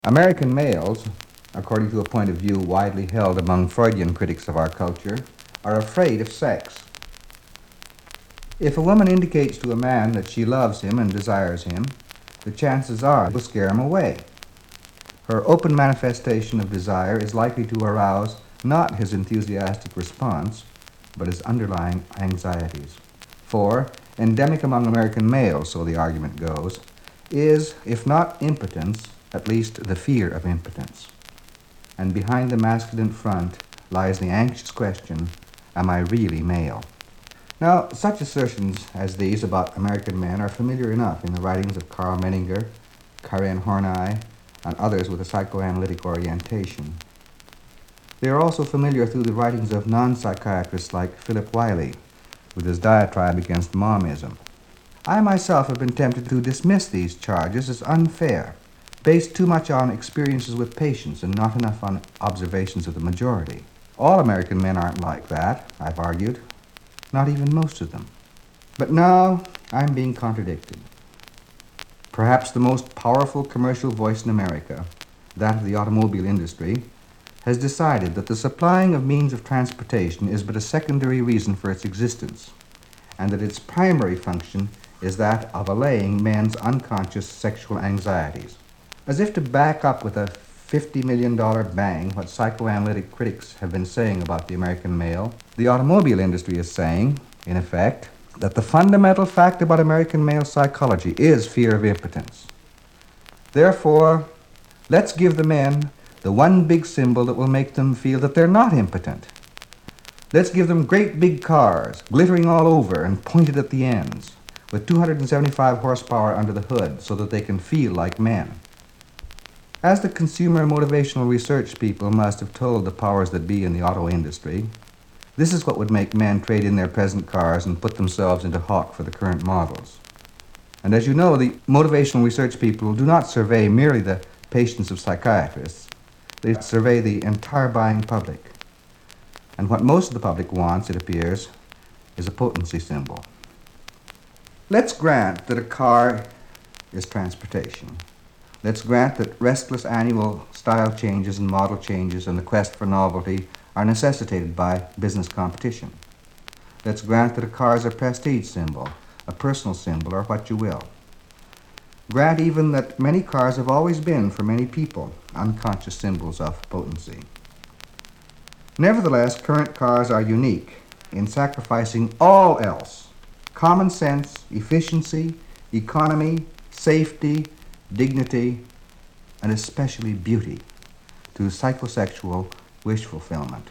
American males, according to a point of view widely held among Freudian critics of our culture, are afraid of sex. If a woman indicates to a man that she loves him and desires him, the chances are it will scare him away. Her open manifestation of desire is likely to arouse not his enthusiastic response, but his underlying anxieties. For, endemic among American males, so the argument goes, is, if not impotence, at least the fear of impotence. And behind the masculine front lies the anxious question, am I really male? Now, such assertions as these about American men are familiar enough in the writings of Karl Menninger, Karen Horney, and others with a psychoanalytic orientation. They are also familiar through the writings of non-psychiatrists like Philip Wiley, with his diatribe against momism. I myself have been tempted to dismiss these charges as unfair, based too much on experiences with patients and not enough on observations of the majority. All American men aren't like that, I've argued. Not even most of them. But now I'm being contradicted. Perhaps the most powerful commercial voice in America, that of the automobile industry, has decided that the supplying of means of transportation is but a secondary reason for its existence, and that its primary function is that of allaying men's unconscious sexual anxieties. As if to back up with a $50 million bang what psychoanalytic critics have been saying about the American male, the automobile industry is saying, in effect, that the fundamental fact about American male psychology is fear of impotence. Therefore, let's give the men the one big symbol that will make them feel that they're not impotent. Let's give them great big cars, glittering all over and pointed at the ends, with 275 horsepower under the hood so that they can feel like men. As the consumer motivational research people must have told the powers that be in the auto industry, this is what would make men trade in their present cars and put themselves into hock for the current models. And as you know, the motivational research people do not survey merely the patients of psychiatrists. They survey the entire buying public. And what most of the public wants, it appears, is a potency symbol. Let's grant that a car is transportation. Let's grant that restless annual style changes and model changes and the quest for novelty are necessitated by business competition. Let's grant that a car is a prestige symbol, a personal symbol, or what you will. Grant even that many cars have always been, for many people, unconscious symbols of potency. Nevertheless, current cars are unique in sacrificing all else: common sense, efficiency, economy, safety, dignity, and especially beauty, to psychosexual wish fulfillment.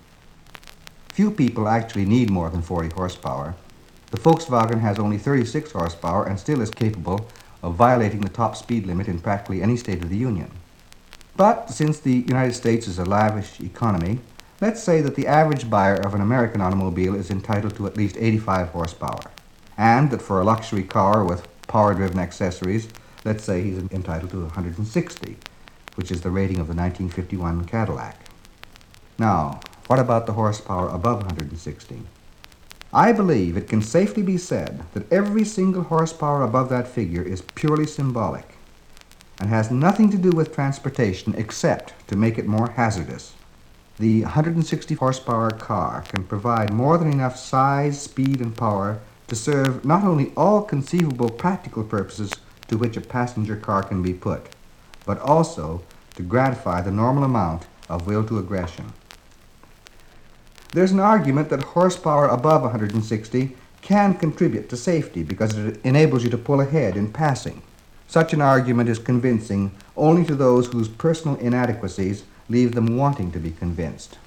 Few people actually need more than 40 horsepower. The Volkswagen has only 36 horsepower and still is capable of violating the top speed limit in practically any state of the Union. But since the United States is a lavish economy, let's say that the average buyer of an American automobile is entitled to at least 85 horsepower, and that for a luxury car with power-driven accessories, let's say he's entitled to 160, which is the rating of the 1951 Cadillac. Now, what about the horsepower above 160? I believe it can safely be said that every single horsepower above that figure is purely symbolic and has nothing to do with transportation except to make it more hazardous. The 160 horsepower car can provide more than enough size, speed, and power to serve not only all conceivable practical purposes to which a passenger car can be put, but also to gratify the normal amount of will to aggression. There's an argument that horsepower above 160 can contribute to safety because it enables you to pull ahead in passing. Such an argument is convincing only to those whose personal inadequacies leave them wanting to be convinced.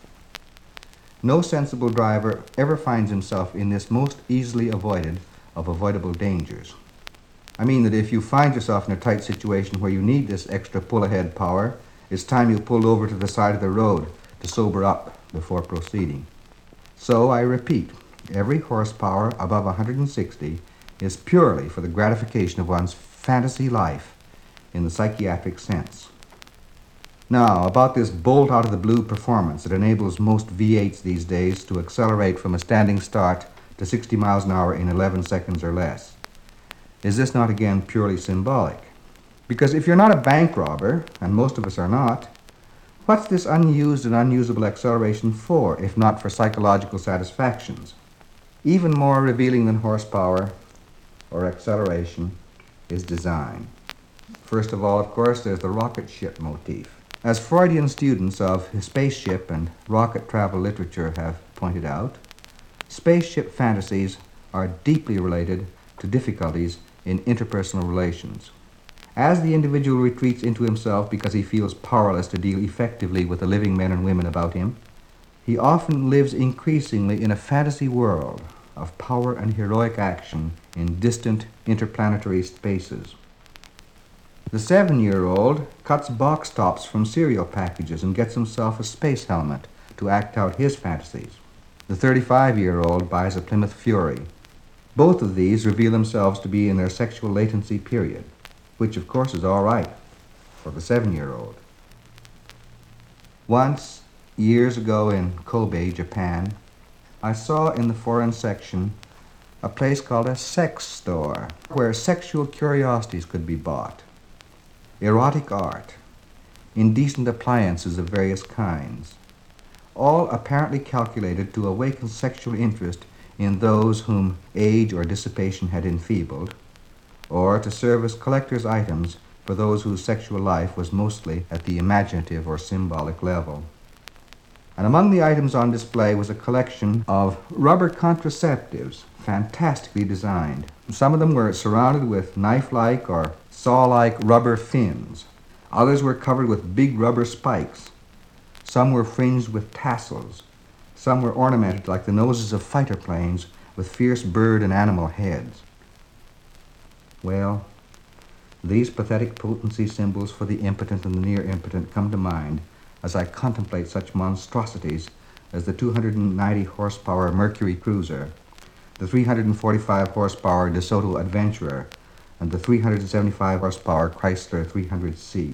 No sensible driver ever finds himself in this most easily avoided of avoidable dangers. I mean that if you find yourself in a tight situation where you need this extra pull-ahead power, it's time you pulled over to the side of the road to sober up before proceeding. So, I repeat, every horsepower above 160 is purely for the gratification of one's fantasy life in the psychiatric sense. Now, about this bolt-out-of-the-blue performance that enables most V8s these days to accelerate from a standing start to 60 miles an hour in 11 seconds or less. Is this not again purely symbolic? Because if you're not a bank robber, and most of us are not, what's this unused and unusable acceleration for, if not for psychological satisfactions? Even more revealing than horsepower or acceleration is design. First of all, of course, there's the rocket ship motif. As Freudian students of spaceship and rocket travel literature have pointed out, spaceship fantasies are deeply related to difficulties in interpersonal relations. As the individual retreats into himself because he feels powerless to deal effectively with the living men and women about him, he often lives increasingly in a fantasy world of power and heroic action in distant interplanetary spaces. The 7-year-old cuts box tops from cereal packages and gets himself a space helmet to act out his fantasies. The 35-year-old buys a Plymouth Fury. Both of these reveal themselves to be in their sexual latency period, which of course is all right for the 7-year-old. Once, years ago in Kobe, Japan, I saw in the foreign section a place called a sex store where sexual curiosities could be bought. Erotic art, indecent appliances of various kinds, all apparently calculated to awaken sexual interest in those whom age or dissipation had enfeebled, or to serve as collector's items for those whose sexual life was mostly at the imaginative or symbolic level. And among the items on display was a collection of rubber contraceptives, fantastically designed. Some of them were surrounded with knife-like or saw-like rubber fins. Others were covered with big rubber spikes. Some were fringed with tassels. Some were ornamented like the noses of fighter planes with fierce bird and animal heads. Well, these pathetic potency symbols for the impotent and the near impotent come to mind as I contemplate such monstrosities as the 290 horsepower Mercury Cruiser, the 345 horsepower DeSoto Adventurer, and the 375 horsepower Chrysler 300C.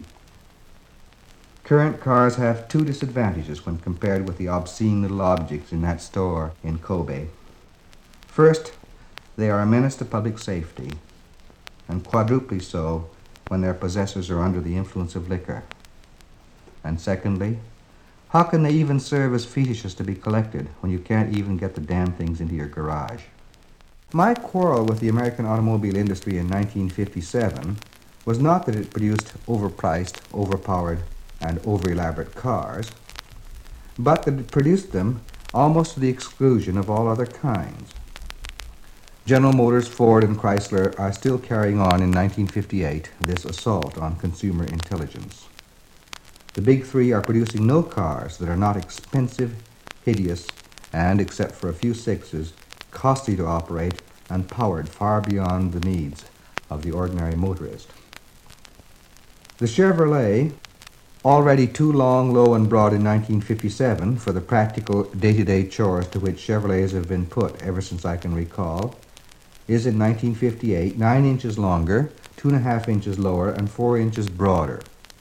Current cars have two disadvantages when compared with the obscene little objects in that store in Kobe. First, they are a menace to public safety, and quadruply so when their possessors are under the influence of liquor. And secondly, how can they even serve as fetishes to be collected when you can't even get the damn things into your garage? My quarrel with the American automobile industry in 1957 was not that it produced overpriced, overpowered, and over-elaborate cars, but that it produced them almost to the exclusion of all other kinds. General Motors, Ford, and Chrysler are still carrying on in 1958 this assault on consumer intelligence. The big three are producing no cars that are not expensive, hideous, and, except for a few sixes, costly to operate and powered far beyond the needs of the ordinary motorist. The Chevrolet, already too long, low, and broad in 1957 for the practical day-to-day chores to which Chevrolets have been put ever since I can recall, is in 1958 9 inches longer, 2.5 inches lower, and 4 inches broader.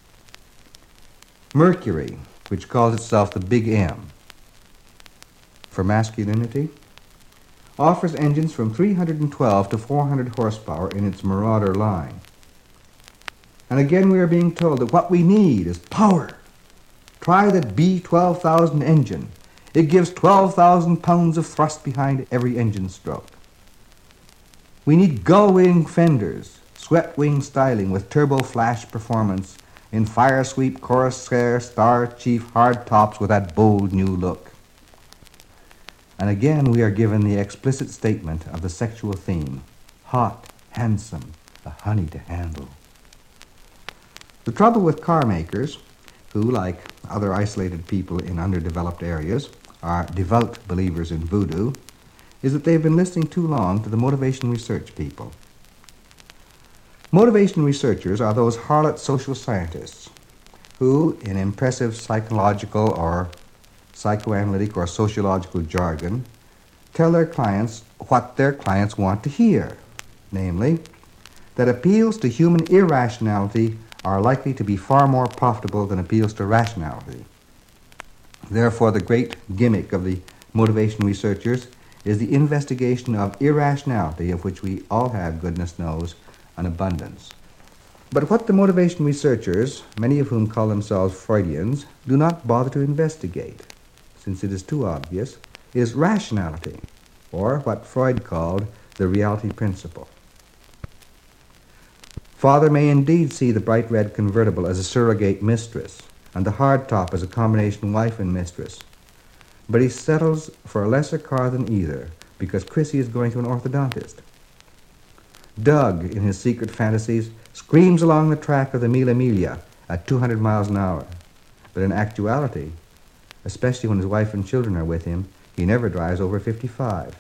Mercury, which calls itself the Big M for masculinity, offers engines from 312 to 400 horsepower in its Marauder line. And again we are being told that what we need is power. Try the B12,000 engine. It gives 12,000 pounds of thrust behind every engine stroke. We need gull-wing fenders, swept-wing styling with turbo-flash performance in fire sweep, Corsair, Star Chief hard tops with that bold new look. And again we are given the explicit statement of the sexual theme: hot, handsome, a honey to handle. The trouble with car makers, who, like other isolated people in underdeveloped areas, are devout believers in voodoo, is that they've been listening too long to the motivation research people. Motivation researchers are those harlot social scientists who, in impressive psychological or psychoanalytic or sociological jargon, tell their clients what their clients want to hear, namely, that appeals to human irrationality are likely to be far more profitable than appeals to rationality. Therefore, the great gimmick of the motivation researchers is the investigation of irrationality, of which we all have, goodness knows, an abundance. But what the motivation researchers, many of whom call themselves Freudians, do not bother to investigate, since it is too obvious, is rationality, or what Freud called the reality principle. Father may indeed see the bright red convertible as a surrogate mistress, and the hardtop as a combination wife and mistress, but he settles for a lesser car than either because Chrissy is going to an orthodontist. Doug, in his secret fantasies, screams along the track of the Mille Miglia at 200 miles an hour. But in actuality, especially when his wife and children are with him, he never drives over 55.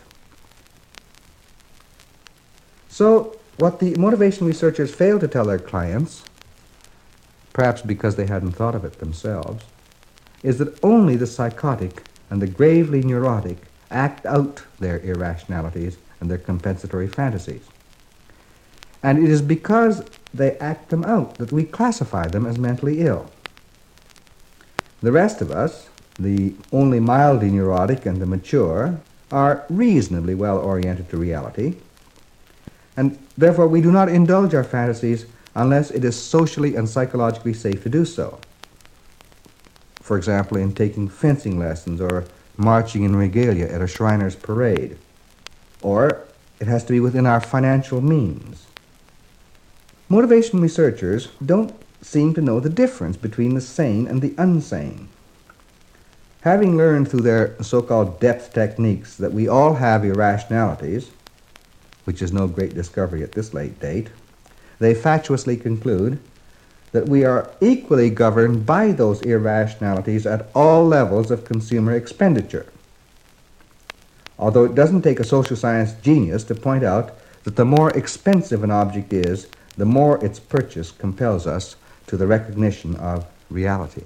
So, what the motivation researchers fail to tell their clients, perhaps because they hadn't thought of it themselves, is that only the psychotic and the gravely neurotic act out their irrationalities and their compensatory fantasies. And it is because they act them out that we classify them as mentally ill. The rest of us, the only mildly neurotic and the mature, are reasonably well oriented to reality, and therefore we do not indulge our fantasies unless it is socially and psychologically safe to do so. For example, in taking fencing lessons or marching in regalia at a Shriners parade. Or it has to be within our financial means. Motivation researchers don't seem to know the difference between the sane and the unsane. Having learned through their so-called depth techniques that we all have irrationalities, which is no great discovery at this late date, they fatuously conclude that we are equally governed by those irrationalities at all levels of consumer expenditure. Although it doesn't take a social science genius to point out that the more expensive an object is, the more its purchase compels us to the recognition of reality.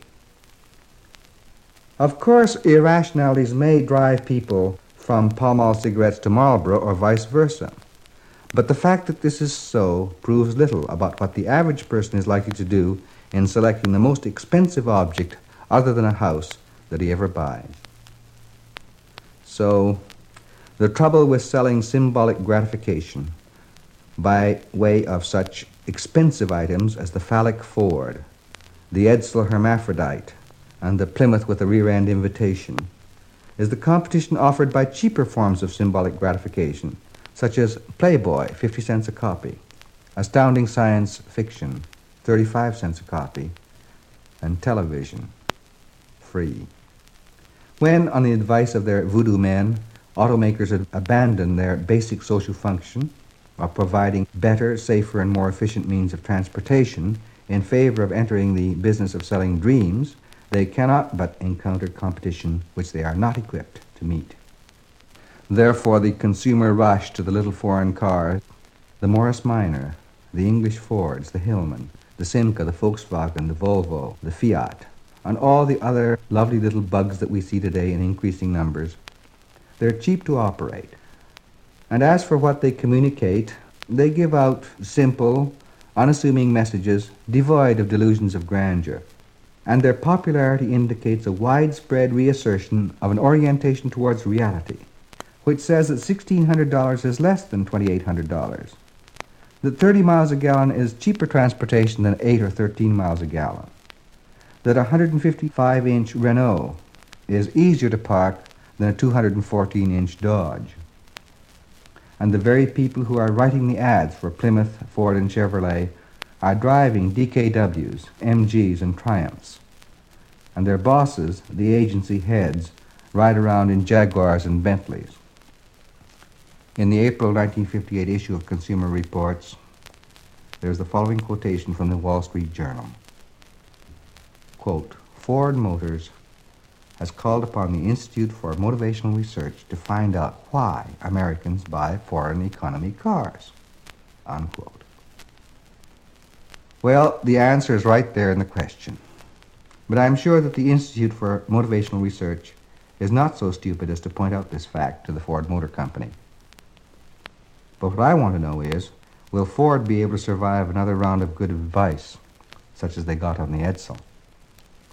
Of course, irrationalities may drive people from Pall Mall cigarettes to Marlboro or vice versa. But the fact that this is so proves little about what the average person is likely to do in selecting the most expensive object other than a house that he ever buys. So, the trouble with selling symbolic gratification by way of such expensive items as the phallic Ford, the Edsel Hermaphrodite, and the Plymouth with a rear-end invitation is the competition offered by cheaper forms of symbolic gratification, such as Playboy, 50 cents a copy, Astounding Science Fiction, 35 cents a copy, and television, free. When, on the advice of their voodoo men, automakers had abandoned their basic social function of providing better, safer, and more efficient means of transportation in favor of entering the business of selling dreams, they cannot but encounter competition which they are not equipped to meet. Therefore, the consumer rush to the little foreign cars, the Morris Minor, the English Fords, the Hillman, the Simca, the Volkswagen, the Volvo, the Fiat, and all the other lovely little bugs that we see today in increasing numbers, they're cheap to operate. And as for what they communicate, they give out simple, unassuming messages devoid of delusions of grandeur. And their popularity indicates a widespread reassertion of an orientation towards reality, which says that $1,600 is less than $2,800, that 30 miles a gallon is cheaper transportation than 8 or 13 miles a gallon, that a 155-inch Renault is easier to park than a 214-inch Dodge. And the very people who are writing the ads for Plymouth, Ford, and Chevrolet are driving DKWs, MGs, and Triumphs. And their bosses, the agency heads, ride around in Jaguars and Bentleys. In the April 1958 issue of Consumer Reports, there's the following quotation from the Wall Street Journal. Quote, Ford Motors has called upon the Institute for Motivational Research to find out why Americans buy foreign economy cars. Unquote. Well, the answer is right there in the question. But I'm sure that the Institute for Motivational Research is not so stupid as to point out this fact to the Ford Motor Company. But what I want to know is, will Ford be able to survive another round of good advice, such as they got on the Edsel?